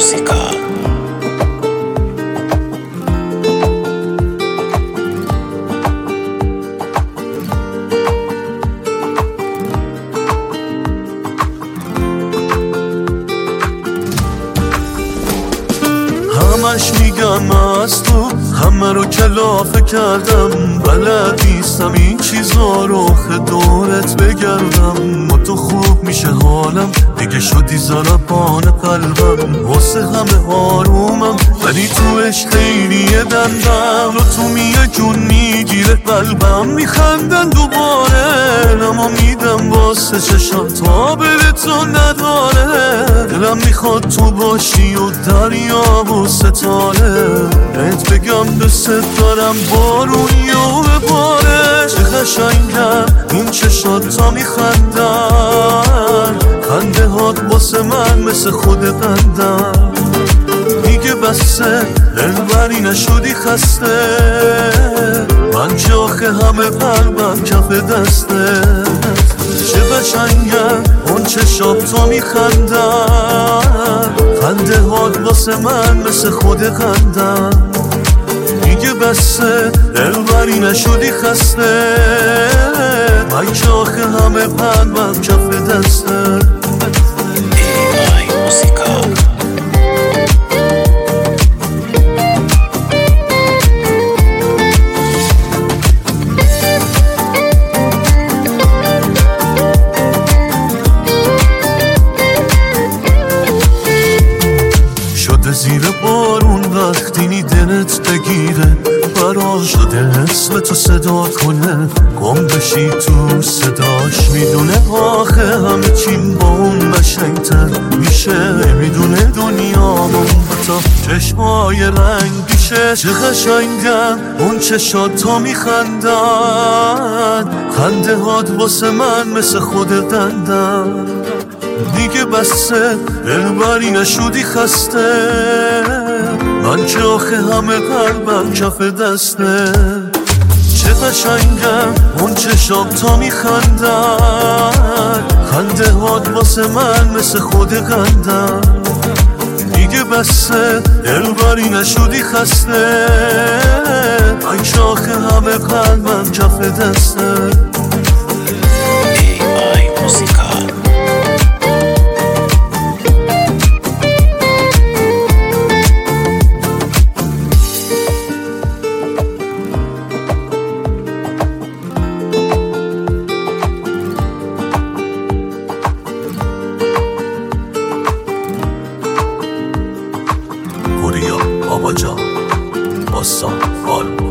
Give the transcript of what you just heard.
música. همش میگم از تو همه رو کلافه کردم، بلد نیستم این چیزا رو دورت بگردم. با تو خوب میشه حالم، دیگه شدی زربان قلبم. واسه همه آرومم ولی تو عشق خیلی دندم. تو میه جون میگیره قلبم، میخندن دوباره نما میدم واسه چشم تا بره تو نداره. دلم میخواد تو باشی و دریا و ستاره، بهت بگم دوست دارم بارونی و بباره. چه قشنگم این چشات تا میخندن، خنده هات واسه من مثل خود قندم. دیگه بسه دلبری نشدی خسته، من که آخه همه قلبم کف دسته. چه قشنگم اون چشات تا میخندن، خنده هات واسه من مثل خود قندم. دیگه بسه دلبری نشدی خسته، من که آخه همه قلبم کف دسته. زیر بارون وقتی دلت بگیره، برا شده اسم تو صدا کنه، گم بشی تو صداش. میدونه آخه همه چیم با اون قشنگتر میشه، میدونه دنیامون با تا چشمای رنگیشه. چه قشنگم اون چشات تا میخندن، خنده هات واسه من مثل خود دندن. دیگه بسه دلبری نشدی خسته، من که آخه همه قلبم کف دسته. چه قشنگم اون چشام تا میخندن، خنده هات واسه من مثل خود قندم. دیگه بسه دلبری نشدی خسته، من که آخه همه قلبم کف دسته. بابا جان باسا حال